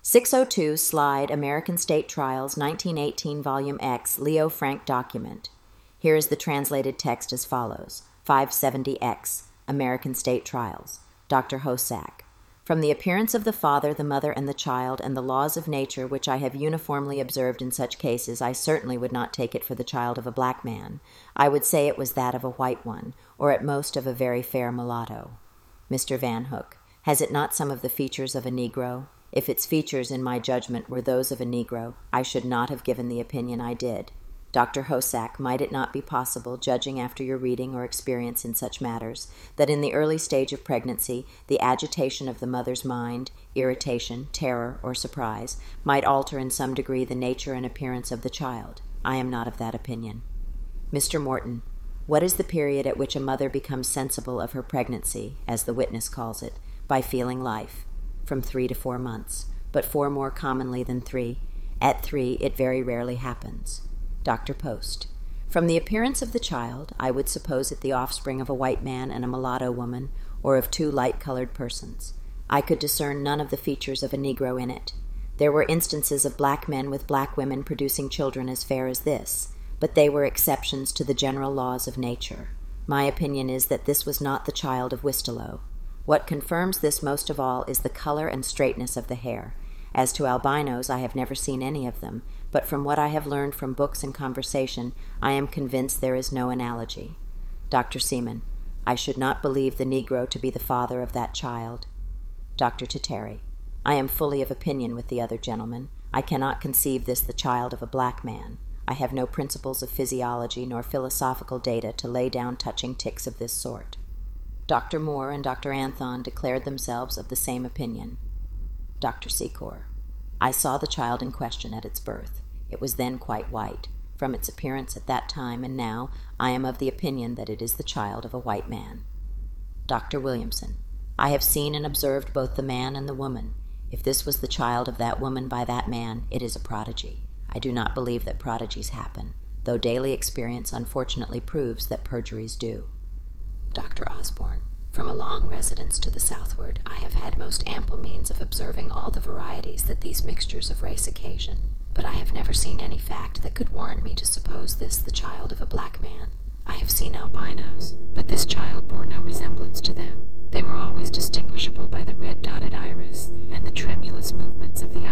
602 Slide American State Trials 1918 Volume X Leo Frank Document. Here is the translated text as follows. 570X American State Trials. Dr. Hosack. From the appearance of the father, the mother, and the child, and the laws of nature which I have uniformly observed in such cases, I certainly would not take it for the child of a black man. I would say it was that of a white one, or at most of a very fair mulatto. Mr. Van Hook. Has it not some of the features of a Negro? If its features, in my judgment, were those of a Negro, I should not have given the opinion I did. Dr. Hosack, might it not be possible, judging after your reading or experience in such matters, that in the early stage of pregnancy, the agitation of the mother's mind, irritation, terror, or surprise, might alter in some degree the nature and appearance of the child? I am not of that opinion. Mr. Morton, what is the period at which a mother becomes sensible of her pregnancy, as the witness calls it, by feeling life? From 3 to 4 months, but 4 more commonly than 3. At 3, it very rarely happens. Dr. Post. From the appearance of the child, I would suppose it the offspring of a white man and a mulatto woman, or of 2 light-colored persons. I could discern none of the features of a Negro in it. There were instances of black men with black women producing children as fair as this, but they were exceptions to the general laws of nature. My opinion is that this was not the child of Wistelo. What confirms this most of all is the color and straightness of the hair. As to albinos, I have never seen any of them, but from what I have learned from books and conversation, I am convinced there is no analogy. Dr. Seaman. I should not believe the Negro to be the father of that child. Dr. Teteri. I am fully of opinion with the other gentleman. I cannot conceive this the child of a black man. I have no principles of physiology nor philosophical data to lay down touching tics of this sort. Dr. Moore and Dr. Anthon declared themselves of the same opinion. Dr. Secor. I saw the child in question at its birth. It was then quite white. From its appearance at that time and now, I am of the opinion that it is the child of a white man. Dr. Williamson. I have seen and observed both the man and the woman. If this was the child of that woman by that man, it is a prodigy. I do not believe that prodigies happen, though daily experience unfortunately proves that perjuries do. Dr. Osborne. From a long residence to the southward, I have had most ample means of observing all the varieties that these mixtures of race occasion, but I have never seen any fact that could warrant me to suppose this the child of a black man. I have seen albinos, but this child bore no resemblance to them. They were always distinguishable by the red-dotted iris and the tremulous movements of the